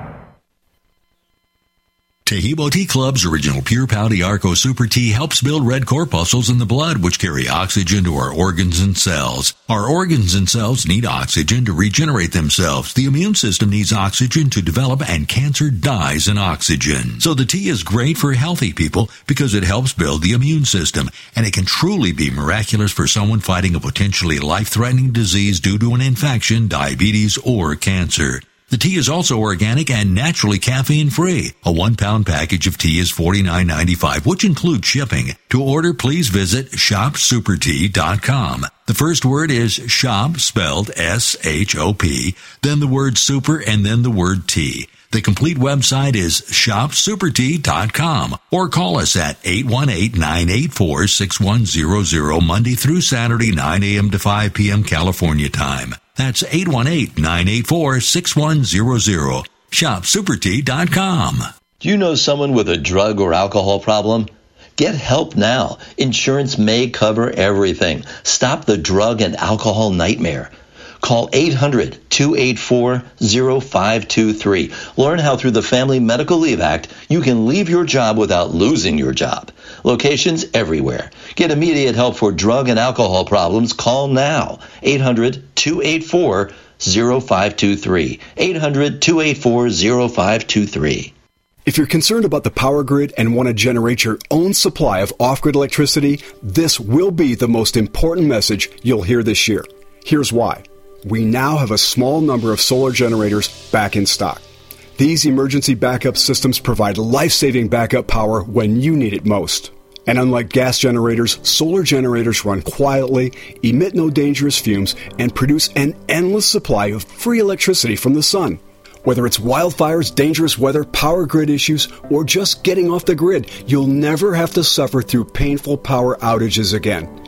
Speaker 18: Tahibo Tea Club's original Pure Pouty Arco Super Tea helps build red corpuscles in the blood, which carry oxygen to our organs and cells. Our organs and cells need oxygen to regenerate themselves. The immune system needs oxygen to develop, and cancer dies in oxygen. So the tea is great for healthy people because it helps build the immune system, and it can truly be miraculous for someone fighting a potentially life-threatening disease due to an infection, diabetes, or cancer. The tea is also organic and naturally caffeine-free. A one-pound package of tea is forty-nine ninety-five, which includes shipping. To order, please visit shop super tea dot com. The first word is shop, spelled S H O P, then the word super, and then the word tea. The complete website is shop super tea dot com, or call us at eight one eight, nine eight four, six one zero zero Monday through Saturday, nine a.m. to five p.m. California time. That's eight one eight, nine eight four, six one zero zero. shop super tea dot com.
Speaker 19: Do you know someone with a drug or alcohol problem? Get help now. Insurance may cover everything. Stop the drug and alcohol nightmare. Call eight hundred, two eight four, zero five two three. Learn how through the Family Medical Leave Act, you can leave your job without losing your job. Locations everywhere. Get immediate help for drug and alcohol problems. Call now. eight hundred, two eight four, zero five two three. eight hundred, two eight four, zero five two three.
Speaker 9: If you're concerned about the power grid and want to generate your own supply of off-grid electricity, this will be the most important message you'll hear this year. Here's why. We now have a small number of solar generators back in stock. These emergency backup systems provide life-saving backup power when you need it most. And unlike gas generators, solar generators run quietly, emit no dangerous fumes, and produce an endless supply of free electricity from the sun. Whether it's wildfires, dangerous weather, power grid issues, or just getting off the grid, you'll never have to suffer through painful power outages again.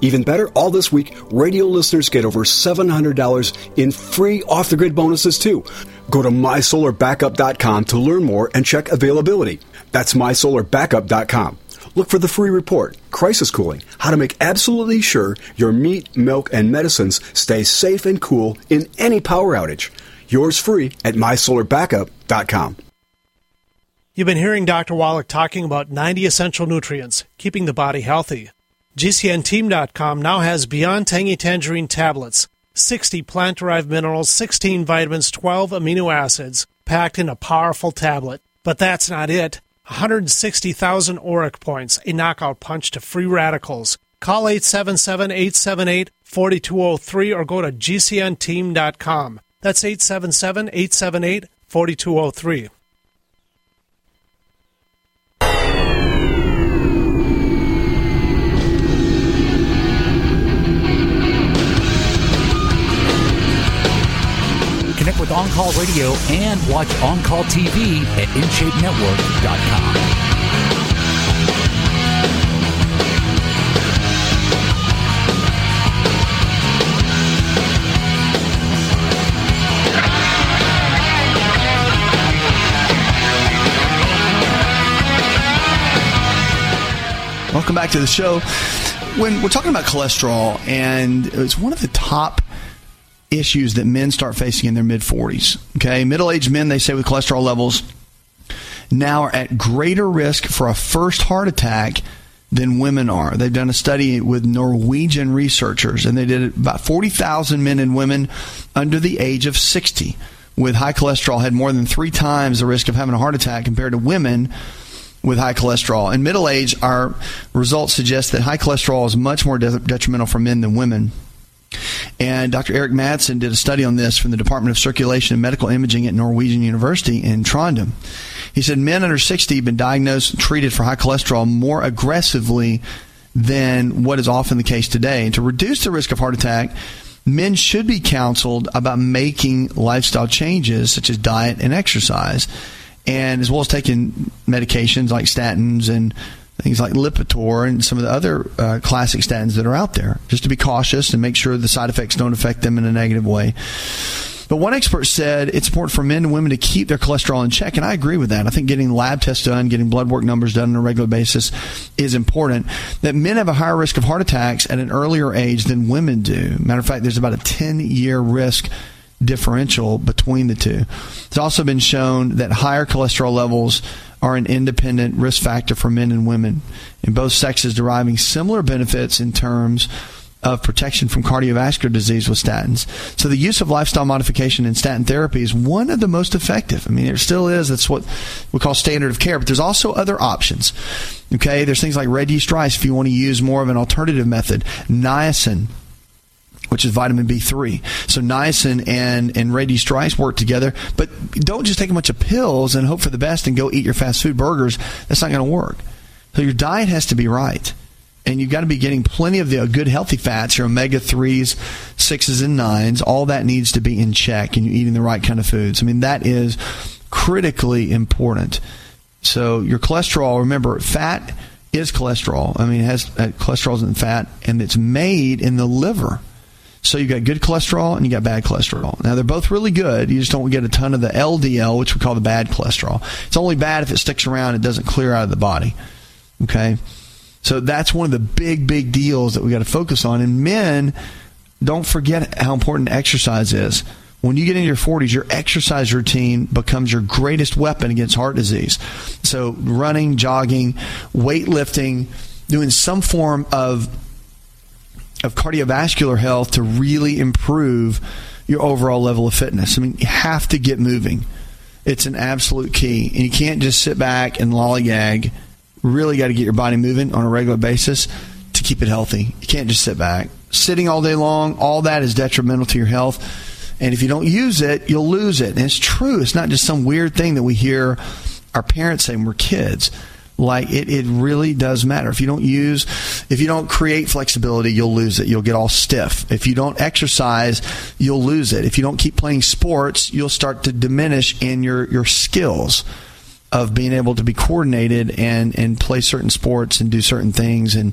Speaker 9: Even better, all this week, radio listeners get over seven hundred dollars in free off-the-grid bonuses, too. Go to my solar backup dot com to learn more and check availability. That's my solar backup dot com. Look for the free report, Crisis Cooling, how to make absolutely sure your meat, milk, and medicines stay safe and cool in any power outage. Yours free at my solar backup dot com.
Speaker 6: You've been hearing Doctor Wallach talking about ninety essential nutrients, keeping the body healthy. G C N team dot com now has Beyond Tangy Tangerine tablets, sixty plant-derived minerals, sixteen vitamins, twelve amino acids, packed in a powerful tablet. But that's not it. one hundred sixty thousand auric points, a knockout punch to free radicals. Call eight seven seven, eight seven eight, four two zero three or go to G C N team dot com. That's eight seven seven, eight seven eight, four two zero three.
Speaker 10: Connect with On Call Radio and watch On Call T V at in shape network dot com.
Speaker 2: Welcome back to the show. When we're talking about cholesterol, and it's one of the top issues that men start facing in their mid-forties. Okay, middle-aged men, they say, with cholesterol levels now are at greater risk for a first heart attack than women are. They've done a study with Norwegian researchers, and they did about forty thousand men and women under the age of sixty with high cholesterol had more than three times the risk of having a heart attack compared to women with high cholesterol. In middle age, our results suggest that high cholesterol is much more de- detrimental for men than women. And Doctor Eric Madsen did a study on this from the Department of Circulation and Medical Imaging at Norwegian University in Trondheim. He said men under sixty have been diagnosed and treated for high cholesterol more aggressively than what is often the case today. And to reduce the risk of heart attack, men should be counseled about making lifestyle changes such as diet and exercise, and as well as taking medications like statins and things like Lipitor and some of the other uh, classic statins that are out there, just to be cautious and make sure the side effects don't affect them in a negative way. But one expert said it's important for men and women to keep their cholesterol in check, and I agree with that. I think getting lab tests done, getting blood work numbers done on a regular basis is important. That men have a higher risk of heart attacks at an earlier age than women do. Matter of fact, there's about a ten-year risk differential between the two. It's also been shown that higher cholesterol levels are an independent risk factor for men and women, in both sexes deriving similar benefits in terms of protection from cardiovascular disease with statins. So the use of lifestyle modification and statin therapy is one of the most effective. I mean, it still is. That's what we call standard of care. But there's also other options. Okay, there's things like red yeast rice if you want to use more of an alternative method. Niacin, which is vitamin B three. So niacin and, and red yeast rice work together. But don't just take a bunch of pills and hope for the best and go eat your fast food burgers. That's not going to work. So your diet has to be right. And you've got to be getting plenty of the good healthy fats, your omega threes, sixes, and nines. All that needs to be in check, and you're eating the right kind of foods. I mean, that is critically important. So your cholesterol, remember, fat is cholesterol. I mean, it has uh, cholesterol in fat, and it's made in the liver. So you got good cholesterol and you got bad cholesterol. Now, they're both really good. You just don't get a ton of the L D L, which we call the bad cholesterol. It's only bad if it sticks around. It doesn't clear out of the body. Okay? So that's one of the big, big deals that we got to focus on. And men, don't forget how important exercise is. When you get into your forties, your exercise routine becomes your greatest weapon against heart disease. So running, jogging, weightlifting, doing some form of of cardiovascular health to really improve your overall level of fitness. I mean, you have to get moving. It's an absolute key. And you can't just sit back and lollygag. Really got to get your body moving on a regular basis to keep it healthy. You can't just sit back. Sitting all day long, all that is detrimental to your health. And if you don't use it, you'll lose it. And it's true. It's not just some weird thing that we hear our parents say when we're kids. Like, it, it really does matter. If you don't use, if you don't create flexibility, you'll lose it. You'll get all stiff. If you don't exercise, you'll lose it. If you don't keep playing sports, you'll start to diminish in your, your skills of being able to be coordinated and, and play certain sports and do certain things. And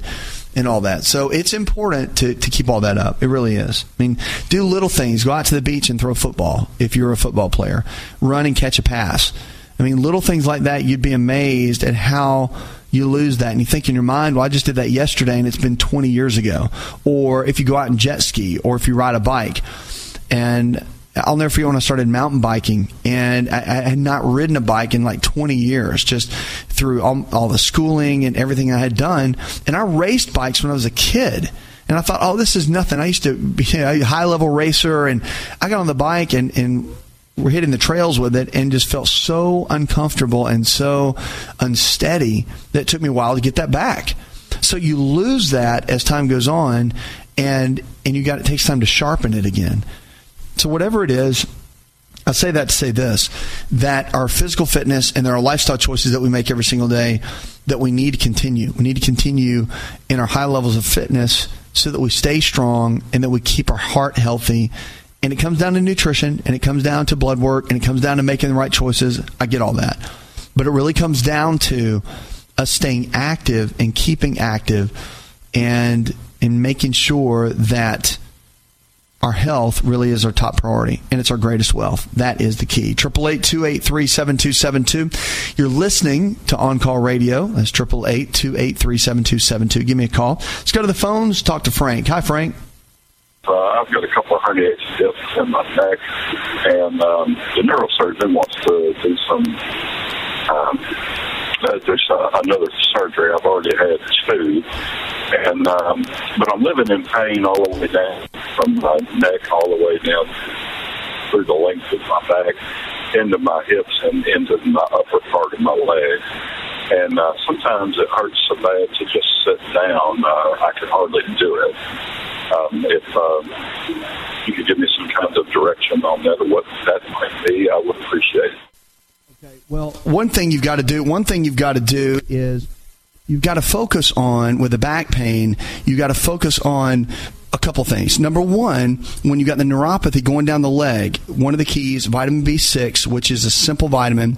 Speaker 2: and all that. So it's important to, to keep all that up. It really is. I mean, do little things. Go out to the beach and throw a football if you're a football player. Run and catch a pass. I mean, little things like that, you'd be amazed at how you lose that. And you think in your mind, well, I just did that yesterday and it's been twenty years ago. Or if you go out and jet ski, or if you ride a bike. And I'll never forget when I started mountain biking, and I, I had not ridden a bike in like twenty years, just through all, all the schooling and everything I had done. And I raced bikes when I was a kid. And I thought, oh, this is nothing. I used to be a high-level racer, and I got on the bike and, and we're hitting the trails with it and just felt so uncomfortable and so unsteady that it took me a while to get that back. So you lose that as time goes on, and and you got it takes time to sharpen it again. So whatever it is, I say that to say this, that our physical fitness and there are lifestyle choices that we make every single day that we need to continue. We need to continue in our high levels of fitness so that we stay strong and that we keep our heart healthy. And it comes down to nutrition, and it comes down to blood work, and it comes down to making the right choices. I get all that. But it really comes down to us staying active and keeping active and, and making sure that our health really is our top priority, and it's our greatest wealth. That is the key. eight eight eight, two eight three, seven two seven two. You're listening to On Call Radio. That's eight eight eight, two eight three, seven two seven two. Give me a call. Let's go to the phones. Talk to Frank. Hi, Frank.
Speaker 20: Uh, I've got a couple of herniated discs in my neck, and um, the neurosurgeon wants to do some, um, uh, there's uh, another surgery. I've already had two, and um, but I'm living in pain all the way down from my neck all the way down through the length of my back, into my hips, and into my upper part of my leg. And uh, sometimes it hurts so bad to just sit down. Uh, I can hardly do it. Um, if uh, you could give me some kind of direction on that or what that might be, I would appreciate it.
Speaker 2: Okay. Well, one thing you've got to do, one thing you've got to do is you've got to focus on, with the back pain, you've got to focus on a couple things. Number one, when you got the neuropathy going down the leg, one of the keys, vitamin B six, which is a simple vitamin,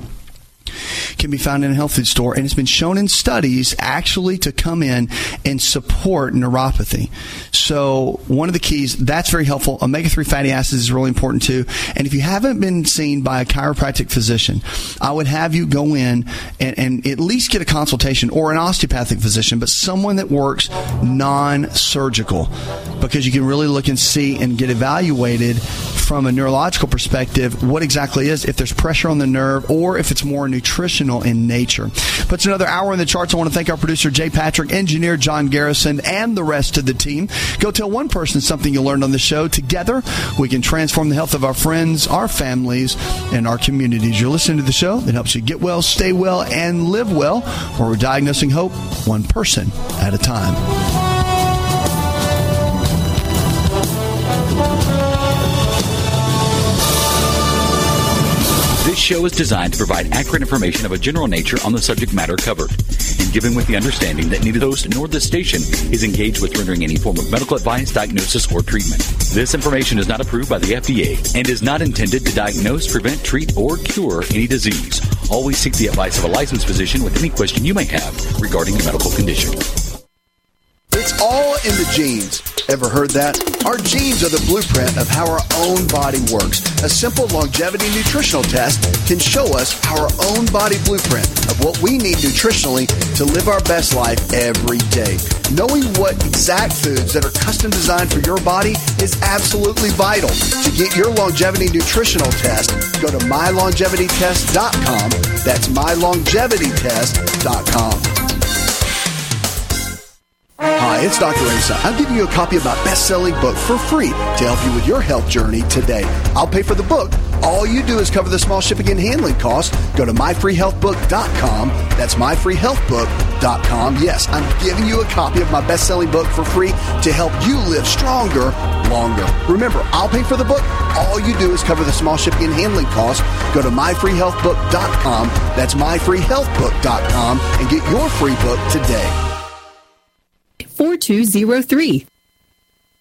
Speaker 2: can be found in a health food store, and it's been shown in studies actually to come in and support neuropathy. So one of the keys, that's very helpful. Omega three fatty acids is really important too. And if you haven't been seen by a chiropractic physician, I would have you go in and, and at least get a consultation, or an osteopathic physician, but someone that works non-surgical, because you can really look and see and get evaluated from a neurological perspective what exactly is, if there's pressure on the nerve or if it's more nutritional in nature. But it's another hour in the charts. I want to thank our producer, Jay Patrick, engineer John Garrison, and the rest of the team. Go tell one person something you learned on the show. Together, we can transform the health of our friends, our families, and our communities. You're listening to the show that helps you get well, stay well, and live well, where we're diagnosing hope one person at a time.
Speaker 10: This show is designed to provide accurate information of a general nature on the subject matter covered, and given with the understanding that neither the host nor the station is engaged with rendering any form of medical advice, diagnosis, or treatment. This information is not approved by the F D A and is not intended to diagnose, prevent, treat, or cure any disease. Always seek the advice of a licensed physician with any question you may have regarding a medical condition.
Speaker 4: It's all in the genes. Ever heard that? Our genes are the blueprint of how our own body works. A simple longevity nutritional test can show us our own body blueprint of what we need nutritionally to live our best life every day. Knowing what exact foods that are custom designed for your body is absolutely vital. To get your longevity nutritional test, go to my longevity test dot com. That's my longevity test dot com. Hi, it's Doctor Asa. I'm giving you a copy of my best-selling book for free to help you with your health journey today. I'll pay for the book. All you do is cover the small shipping and handling costs. Go to my free health book dot com. That's my free health book dot com. Yes, I'm giving you a copy of my best-selling book for free to help you live stronger, longer. Remember, I'll pay for the book. All you do is cover the small shipping and handling costs. Go to my free health book dot com. That's my free health book dot com and get your free book today.
Speaker 8: four two zero three.